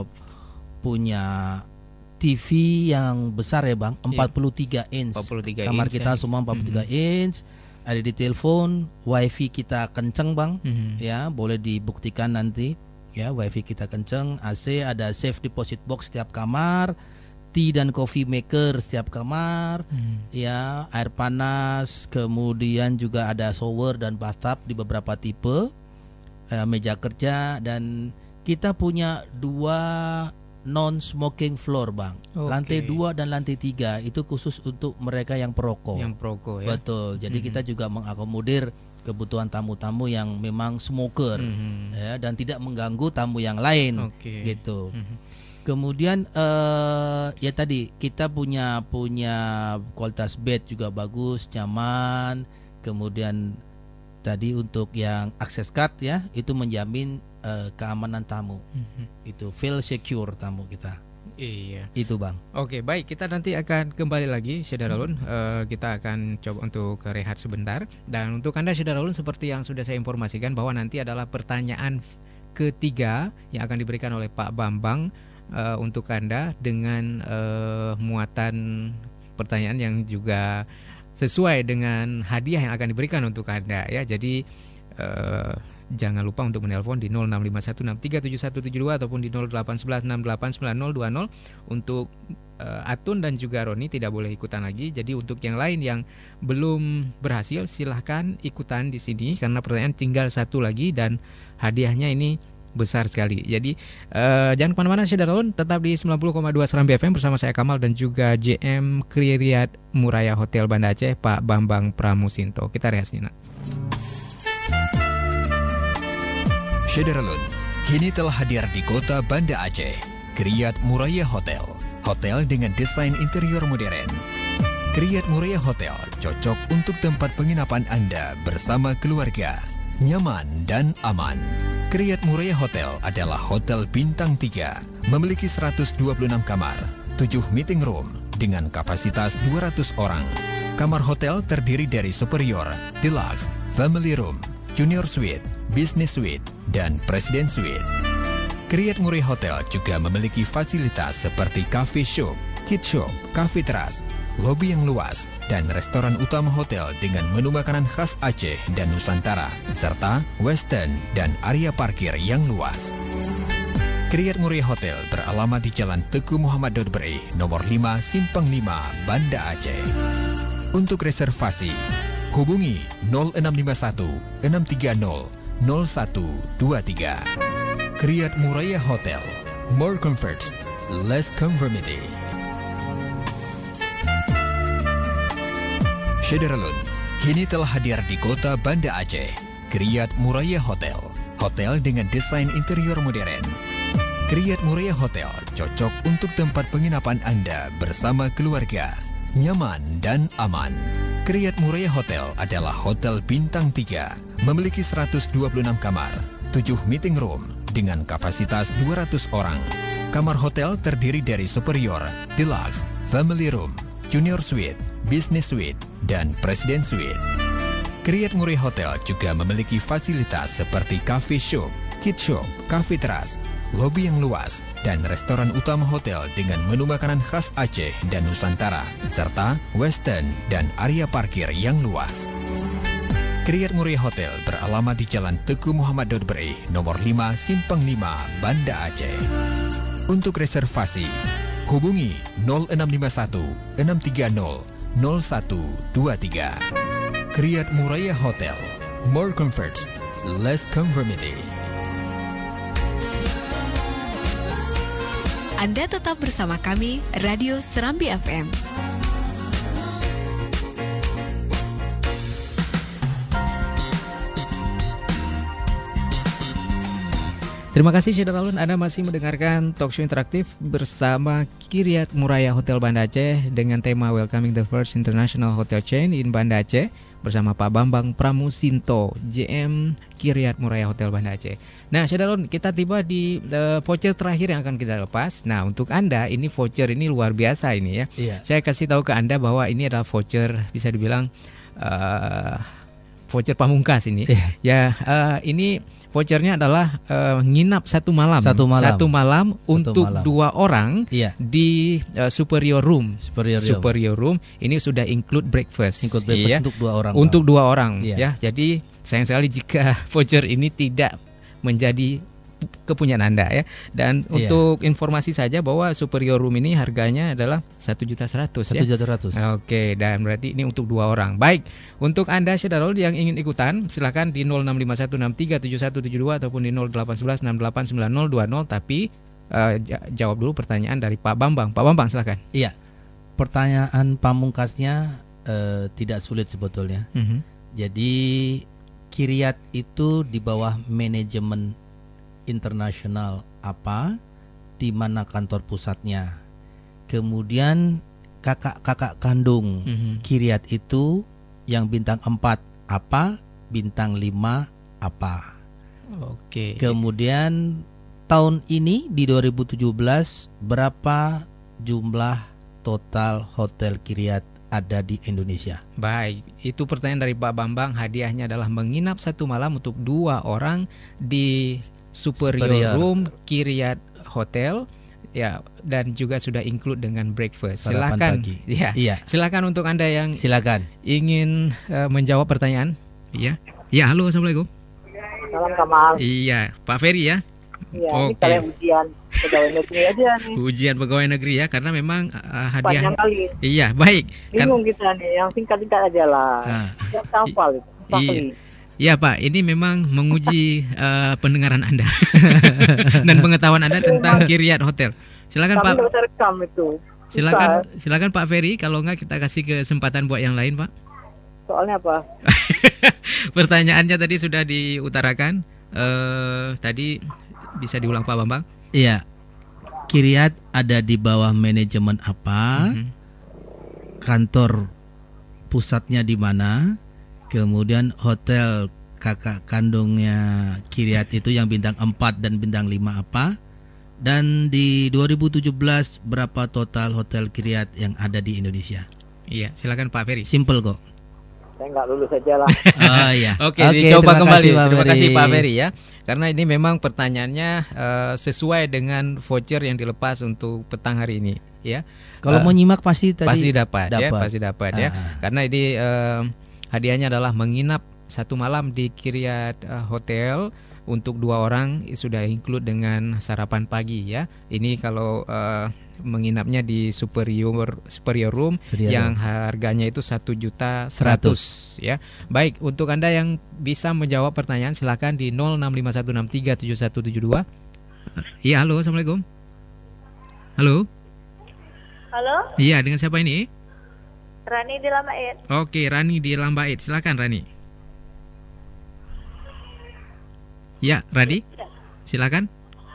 punya T V yang besar ya Bang, empat puluh tiga inch. empat puluh tiga kamar inch, kita ya. semua empat puluh tiga mm-hmm. inch. Ada di telepon, wifi kita kenceng Bang, mm-hmm. ya boleh dibuktikan nanti ya, wifi kita kenceng, A C, ada safe deposit box setiap kamar, tea dan coffee maker setiap kamar, hmm. ya, air panas, kemudian juga ada shower dan bathtub di beberapa tipe, eh, meja kerja, dan kita punya dua non-smoking floor, Bang. Okay. Lantai dua dan lantai tiga itu khusus untuk mereka yang perokok. Yang perokok, ya. Betul. Jadi mm-hmm. kita juga mengakomodir kebutuhan tamu-tamu yang memang smoker, mm-hmm. ya, dan tidak mengganggu tamu yang lain, okay. gitu. Mm-hmm. Kemudian uh, ya tadi kita punya punya kualitas bed juga bagus, nyaman. Kemudian tadi untuk yang access card, ya, itu menjamin uh, keamanan tamu, mm-hmm. itu feel secure tamu kita. Iya. Itu, Bang. Oke, baik, kita nanti akan kembali lagi, Syederalun. Hmm. Uh, kita akan coba untuk rehat sebentar. Dan untuk Anda, Syederalun, seperti yang sudah saya informasikan bahwa nanti adalah pertanyaan ketiga yang akan diberikan oleh Pak Bambang uh, untuk Anda dengan uh, muatan pertanyaan yang juga sesuai dengan hadiah yang akan diberikan untuk Anda, ya. Jadi uh, jangan lupa untuk menelpon di nol enam lima satu enam tiga tujuh satu tujuh dua ataupun di nol delapan satu satu enam delapan sembilan nol dua nol. Untuk uh, Atun dan juga Roni tidak boleh ikutan lagi. Jadi untuk yang lain yang belum berhasil, silahkan ikutan di sini karena pertanyaan tinggal satu lagi dan hadiahnya ini besar sekali. Jadi uh, jangan kemana-mana, Syederalun, tetap di sembilan puluh koma dua Serambi F M bersama saya Kamal dan juga J M Kriat Muraya Hotel Banda Aceh, Pak Bambang Pramusinto. Kita rehat sejenak. Syederalun kini telah hadir di kota Banda Aceh. Kriat Muraya Hotel, hotel dengan desain interior modern. Kriat Muraya Hotel cocok untuk tempat penginapan Anda bersama keluarga. Nyaman dan aman. Kriat Muraya Hotel adalah hotel bintang tiga, memiliki seratus dua puluh enam kamar, tujuh meeting room dengan kapasitas dua ratus orang. Kamar hotel terdiri dari superior, deluxe, family room, junior suite, business suite, dan presiden suite. Kriat Muraya Hotel juga memiliki fasilitas seperti cafe shop, kid shop, cafe teras, lobi yang luas, dan restoran utama hotel dengan menu makanan khas Aceh dan Nusantara, serta western dan area parkir yang luas. Kriat Muraya Hotel beralamat di Jalan Teguh Muhammad Daud Bereh, nomor lima, Simpang lima, Banda Aceh. Untuk reservasi, hubungi nol enam lima satu enam tiga nol nol satu dua tiga. Kriat Muraya Hotel, more comfort, less conformity. Syederalun kini telah hadir di kota Banda Aceh. Kriat Muraya Hotel, hotel dengan desain interior modern. Kriat Muraya Hotel cocok untuk tempat penginapan Anda bersama keluarga. Nyaman dan aman. Kriat Muraya Hotel adalah hotel bintang tiga, memiliki seratus dua puluh enam kamar, tujuh meeting room dengan kapasitas dua ratus orang. Kamar hotel terdiri dari superior, deluxe, family room, junior suite, business suite, dan presiden suite. Kriat Muraya Hotel juga memiliki fasilitas seperti cafe shop, kid shop, cafe teras, lobi yang luas, dan restoran utama hotel dengan menu makanan khas Aceh dan Nusantara, serta western dan area parkir yang luas. Kriat Muraya Hotel beralamat di Jalan Teguh Muhammad Daud Bereh, nomor lima, Simpang lima, Banda Aceh. Untuk reservasi, hubungi nol enam lima satu enam tiga nol nol satu dua tiga. Kriat Muraya Hotel, more comfort, less conformity. Anda tetap bersama kami, Radio Serambi F M. Terima kasih, Syederalun. Anda masih mendengarkan talkshow interaktif bersama Kriat Muraya Hotel Banda Aceh dengan tema Welcoming the First International Hotel Chain in Banda Aceh bersama Pak Bambang Pramusinto, J M Kriat Muraya Hotel Banda Aceh. Nah, Syederalun, kita tiba di uh, voucher terakhir yang akan kita lepas. Nah, untuk Anda ini voucher ini luar biasa ini ya. Iya. Saya kasih tahu ke Anda bahwa ini adalah voucher bisa dibilang uh, voucher pamungkas ini. Iya. Ya, uh, ini vouchernya adalah uh, nginap satu malam, satu malam, satu malam satu untuk malam. dua orang, iya, di uh, superior room. Superior, superior room. Ini sudah include breakfast. Include breakfast iya, untuk dua orang. Untuk bang. dua orang, iya. ya. Jadi sayang sekali jika voucher ini tidak menjadi kepunyaan Anda ya. Dan Iya. untuk informasi saja bahwa Superior Room ini harganya adalah satu juta seratus ya. satu juta seratus. Oke, dan berarti ini untuk dua orang. Baik, untuk Anda Syederul yang ingin ikutan silakan di nol enam lima satu enam tiga tujuh satu tujuh dua ataupun di nol delapan satu satu enam delapan sembilan nol dua nol, tapi uh, jawab dulu pertanyaan dari Pak Bambang. Pak Bambang silakan. Iya. Pertanyaan pamungkasnya uh, tidak sulit sebetulnya. Mm-hmm. Jadi Kiryat itu di bawah manajemen internasional apa, di mana kantor pusatnya. Kemudian kakak-kakak kandung Mhm. Kiryat itu yang bintang empat apa, bintang lima apa. Oke. Kemudian tahun ini di dua ribu tujuh belas berapa jumlah total hotel Kiryat ada di Indonesia? Baik, itu pertanyaan dari Pak Bambang. Hadiahnya adalah menginap satu malam untuk dua orang di Superior, Superior. Room Kiryat Hotel ya, dan juga sudah include dengan breakfast. Sarapan Silakan. pagi. Ya. Iya. Silakan untuk Anda yang Silakan. ingin uh, menjawab pertanyaan. Iya. Ya, halo, Assalamualaikum. Salam Kamal. Iya, Pak Ferry ya. Iya, ini Oke. kalian ujian pegawai negeri aja nih. Ujian pegawai negeri ya, karena memang uh, hadiah. Panjang kali. Iya, baik. Kan- Bingung kita nih, yang singkat-singkat aja lah. Ah. Tidak hafal itu. Iya. Iya Pak, ini memang menguji uh, pendengaran Anda dan pengetahuan Anda tentang Kiryat Hotel. Silakan Pak. Kami nggak bisa rekam itu. Silakan, Susah. silakan Pak Ferry. Kalau enggak kita kasih kesempatan buat yang lain Pak. Soalnya apa? Pertanyaannya tadi sudah diutarakan. Uh, tadi bisa diulang Pak Bambang. Iya. Kiryat ada di bawah manajemen apa? Mhm. Kantor pusatnya di mana? Kemudian hotel kakak kandungnya Kiryat itu yang bintang empat dan bintang lima apa? Dan di dua ribu tujuh belas berapa total hotel Kiryat yang ada di Indonesia? Iya, silakan Pak Ferry. Simple kok. Saya nggak lulus aja lah. Oh iya. Oke, Oke, dicoba terima kembali. kasih, Pak Terima kasih Ferry. Pak Ferry ya. Karena ini memang pertanyaannya uh, sesuai dengan voucher yang dilepas untuk petang hari ini ya. Kalau Uh, mau nyimak pasti tadi pasti dapat, ya, dapat. pasti dapat ya. Ah. Karena ini uh, hadiahnya adalah menginap satu malam di Kiryat uh, Hotel untuk dua orang, sudah include dengan sarapan pagi ya. Ini kalau uh, menginapnya di Superior Superior Room Superior yang Room. harganya itu satu juta seratus ya. Baik, untuk Anda yang bisa menjawab pertanyaan silakan di nol enam lima satu enam tiga tujuh satu tujuh dua. Iya, halo, Assalamualaikum. Halo. Halo, Iya, dengan siapa ini? Rani di Lamait. Oke, Rani di Lambait. Silakan Rani. Ya, Rani. Silakan.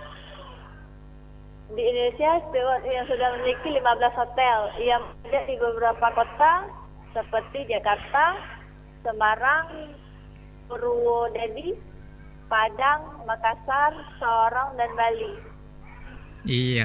Di Indonesia yang sudah memiliki lima belas hotel yang ada di beberapa kota seperti Jakarta, Semarang, Purwodadi, Padang, Makassar, Sorong, dan Bali. Iya.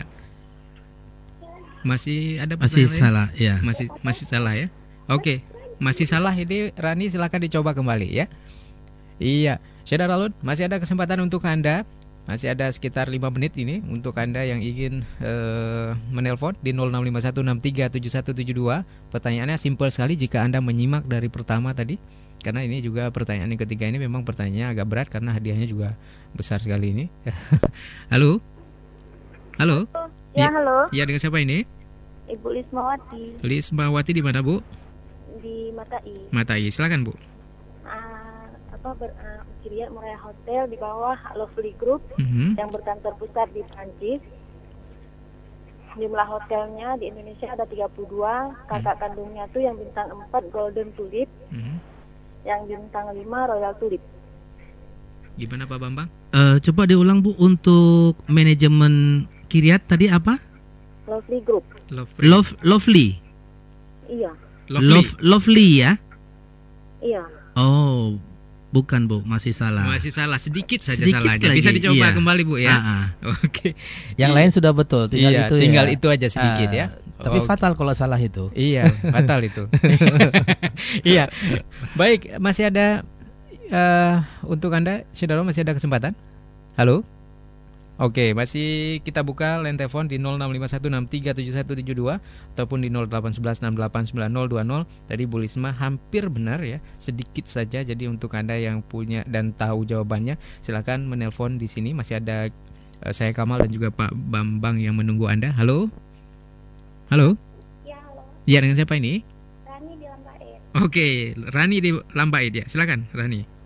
Masih ada Masih pertanyaan lain? salah, ya. Masih masih salah ya. Oke. Masih salah ini Rani, silakan dicoba kembali ya. Iya. Syederul, masih ada kesempatan untuk Anda. Masih ada sekitar lima menit ini untuk Anda yang ingin uh, menelpon di nol enam lima satu enam tiga tujuh satu tujuh dua. Pertanyaannya simpel sekali jika Anda menyimak dari pertama tadi. Karena ini juga pertanyaan yang ketiga ini memang pertanyaannya agak berat karena hadiahnya juga besar sekali ini. Halo? Halo? Ya, halo. Iya, dengan siapa ini? Ibu Lismawati Lismawati di mana, Bu? di Matai. Matai. Silakan, Bu. Ah, apa ber, uh, Kiryat Muraya Hotel di bawah Lovely Group Mhm. yang berkantor pusat di Prancis. Jumlah hotelnya di Indonesia ada tiga puluh dua. Kakak kandungnya tuh yang bintang empat Golden Tulip, Mhm. yang bintang lima Royal Tulip. Gimana Pak Bambang? Eh, coba diulang Bu, untuk manajemen Kiryat tadi apa? Lovely Group. Lovely. Love, lovely. Iya. Lovely. Love, lovely ya? Iya. Oh, bukan Bu, masih salah. Masih salah, sedikit saja Sedikit salahnya. lagi, Bisa dicoba iya. kembali Bu ya. Ah, ah. Oke. Yang lain sudah betul, tinggal Iya, itu tinggal ya. itu aja sedikit Ah, ya. Tapi Oke. fatal kalau salah itu. Iya, fatal itu. Iya. Baik, masih ada uh, untuk Anda, Syederul, masih ada kesempatan. Halo? Oke, masih kita buka line telepon di nol enam lima satu enam tiga tujuh satu tujuh dua ataupun di nol delapan satu satu enam delapan sembilan nol dua nol. Tadi Bu Lisma hampir benar ya, sedikit saja. Jadi untuk Anda yang punya dan tahu jawabannya, silakan menelpon di sini. Masih ada uh, saya Kamal dan juga Pak Bambang yang menunggu Anda. Halo? Halo? Ya, halo. Ya, dengan siapa ini? Rani di Lambait. Oke, Rani di Lambait ya. Silakan, Rani.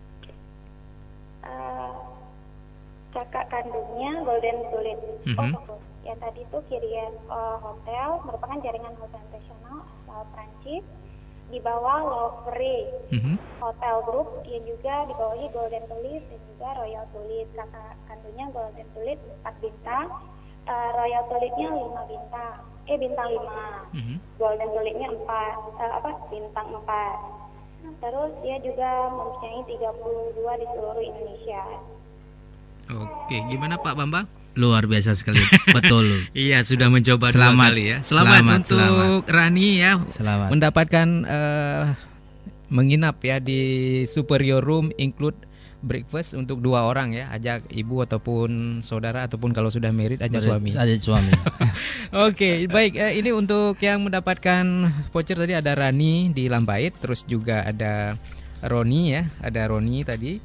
Kakak kandungnya Golden Tulip. Mm-hmm. Oh, yang tadi itu Kiryat uh, Hotel merupakan jaringan hotel internasional asal Prancis di bawah Louvre mm-hmm. Hotel Group yang juga di bawahnya Golden Tulip dan juga Royal Tulip. Kakak kandungnya Golden Tulip empat bintang, uh, Royal Tulipnya lima bintang, eh bintang lima, mm-hmm. Golden Tulipnya empat, uh, apa bintang empat. Terus dia juga mempunyai tiga puluh dua di seluruh Indonesia. Oke, gimana Pak Bambang? Luar biasa sekali, betul. Iya, sudah mencoba selamat, dua kali ya. Selamat, selamat untuk selamat. Rani ya, selamat. mendapatkan uh, menginap ya di Superior Room include breakfast untuk dua orang ya. Ajak ibu ataupun saudara ataupun kalau sudah married ajak Ber- suami. Ajak suami. Oke, baik. Uh, ini untuk yang mendapatkan voucher tadi ada Rani di Lambait, terus juga ada Roni ya, ada Roni tadi.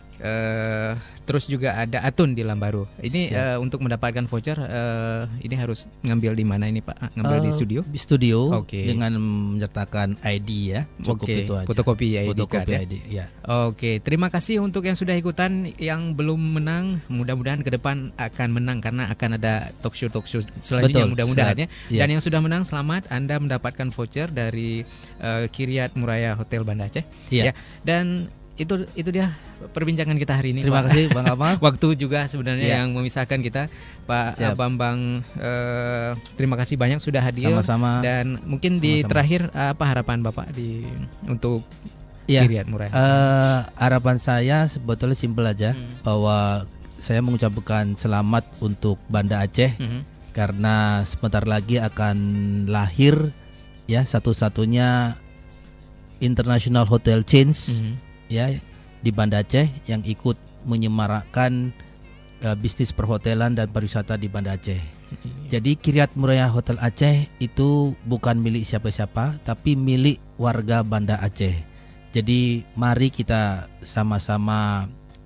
Uh, terus juga ada Atun di Lambaru. Ini uh, untuk mendapatkan voucher uh, ini harus ngambil di mana ini Pak? Ngambil uh, di studio? Di studio. Okay. Dengan menyertakan I D ya. Cukup okay. itu aja. Fotokopi I D Fotokopi card, I D ya. Oke, okay. Terima kasih untuk yang sudah ikutan, yang belum menang, mudah-mudahan ke depan akan menang karena akan ada talk show talk show selanjutnya mudah-mudahan ya. Ya. Dan yang sudah menang selamat, Anda mendapatkan voucher dari uh, Kiryat Muraya Hotel Banda Aceh. Ya. Ya. Dan itu itu dia perbincangan kita hari ini. Terima Pak. kasih Bang Kamal. Waktu juga sebenarnya ya. yang memisahkan kita, Pak Siap. Bambang. Eh, terima kasih banyak sudah hadir. Sama-sama. Dan mungkin Sama-sama. di terakhir apa harapan Bapak di untuk ya. Kiryat Muraya? Uh, harapan saya sebetulnya simpel aja hmm. bahwa saya mengucapkan selamat untuk Banda Aceh hmm. karena sebentar lagi akan lahir ya satu-satunya international hotel chains. Hmm. ya di Banda Aceh yang ikut menyemarakkan uh, bisnis perhotelan dan pariwisata di Banda Aceh. Iya. Jadi Kiryat Muraya Hotel Aceh itu bukan milik siapa-siapa, tapi milik warga Banda Aceh. Jadi mari kita sama-sama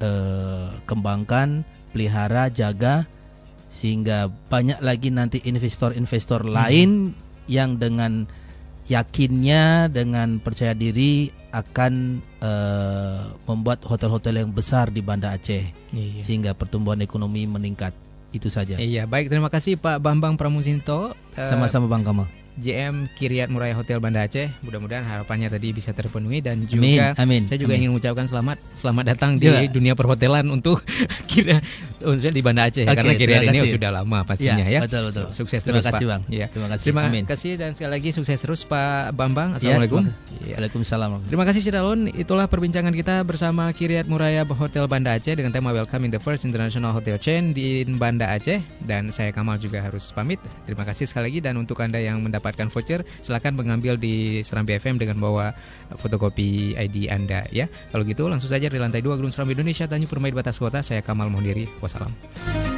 uh, kembangkan, pelihara, jaga sehingga banyak lagi nanti investor-investor hmm. lain yang dengan yakinnya, dengan percaya diri akan uh, membuat hotel-hotel yang besar di Banda Aceh, iya. sehingga pertumbuhan ekonomi meningkat. Itu saja. Iya, baik, terima kasih Pak Bambang Pramusinto. Sama-sama Bang Kamal. J M Kiryat Muraya Hotel Banda Aceh. Mudah-mudahan harapannya tadi bisa terpenuhi dan juga amin, amin, saya juga amin. ingin mengucapkan selamat selamat datang di ya. dunia perhotelan untuk Kiryat di Banda Aceh ya, okay, karena Kiryat ini sudah lama pastinya ya. ya. Betul, betul. Sukses terima terus kasih, Pak. Bang. Ya. Terima kasih. Terima amin. kasih dan sekali lagi sukses terus Pak Bambang. Assalamualaikum. Ya, Waalaikumsalam. Terima kasih Cidalon. Itulah perbincangan kita bersama Kiryat Muraya Hotel Banda Aceh dengan tema Welcome in the First International Hotel Chain di Banda Aceh, dan saya Kamal juga harus pamit. Terima kasih sekali lagi, dan untuk Anda yang mendapatkan voucher silakan mengambil di Serambi F M dengan bawa fotokopi I D Anda ya. Kalau gitu langsung saja di lantai dua Gedung Serambi Indonesia, Tanjung Permai Batas Kota. Saya Kamal mohon diri. Wassalam.